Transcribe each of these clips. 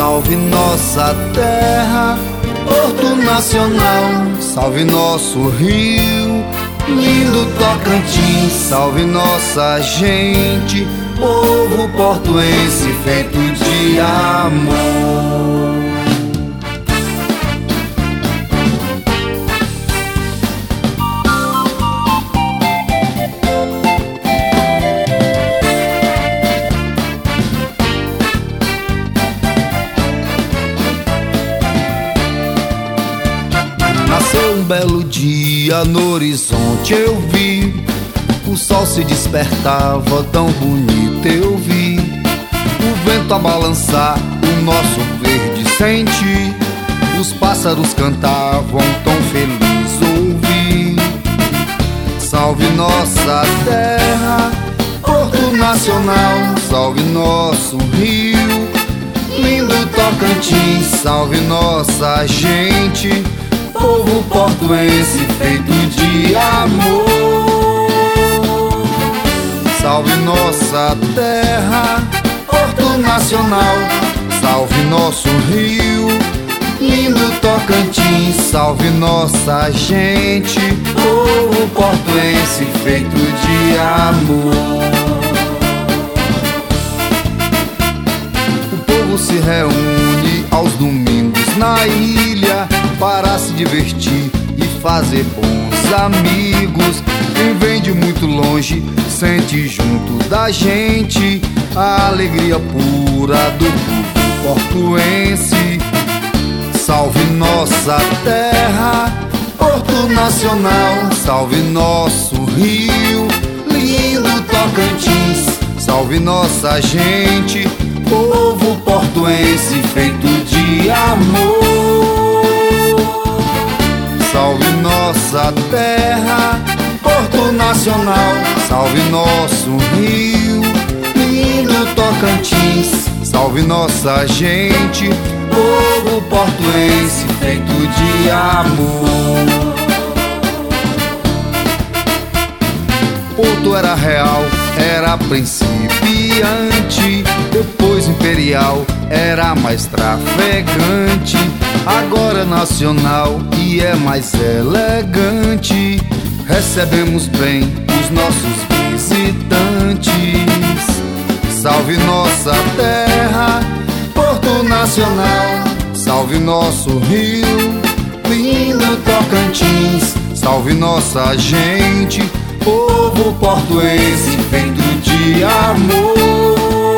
salve nossa terra, Porto Nacional, salve nosso rio, lindo Tocantins, salve nossa gente, povo portuense feito de amor. Nasceu um belo dia, no horizonte eu vi, o sol se despertava, tão bonito eu vi, o vento a balançar, o nosso verde sentir, os pássaros cantavam, tão feliz ouvi. Salve nossa terra, Porto Nacional, salve nosso rio, lindo Tocantins, salve nossa gente, povo portuense feito de amor. Salve nossa terra, Porto Nacional, salve nosso rio, lindo Tocantins, salve nossa gente, povo portuense feito de amor. O povo se reúne aos domingos na ilha para se divertir e fazer bons amigos. Quem vem de muito longe sente junto da gente a alegria pura do povo portuense. Salve nossa terra, Porto Nacional, salve nosso rio, lindo Tocantins, salve nossa gente, povo portuense feito de amor. Salve nossa terra, Porto Nacional, salve nosso rio, lindo Tocantins, salve nossa gente, povo portuense feito de amor. Porto era real, era principiante, depois imperial, era mais trafegante, agora nacional e é mais elegante. Recebemos bem os nossos visitantes. Salve nossa terra, Porto Nacional, salve nosso rio, lindo Tocantins, salve nossa gente, povo portuense feito de amor.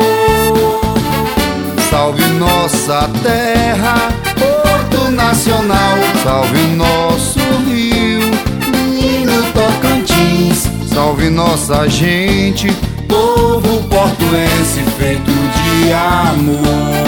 Salve nossa terra, Porto Nacional, salve nosso rio, lindo Tocantins, salve nossa gente, povo portuense feito de amor.